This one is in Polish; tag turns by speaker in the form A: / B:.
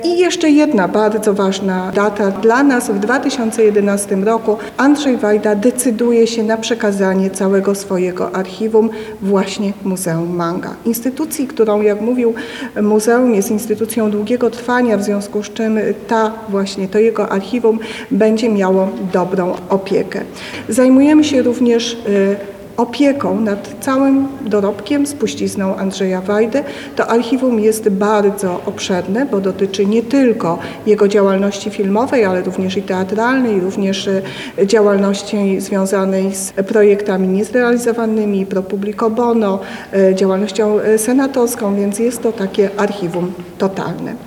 A: I jeszcze jedna bardzo ważna data dla nas. W 2011 roku Andrzej Wajda decyduje się na przekazanie całego swojego archiwum właśnie Muzeum Manga. Instytucji, którą, jak mówił, muzeum jest instytucją długiego trwania, w związku z czym to jego archiwum będzie miało dobrą opiekę. Zajmujemy się również opieką nad całym dorobkiem, spuścizną Andrzeja Wajdy. To archiwum jest bardzo obszerne, bo dotyczy nie tylko jego działalności filmowej, ale również i teatralnej, również działalności związanej z projektami niezrealizowanymi, pro publico bono, działalnością senatorską, więc jest to takie archiwum totalne.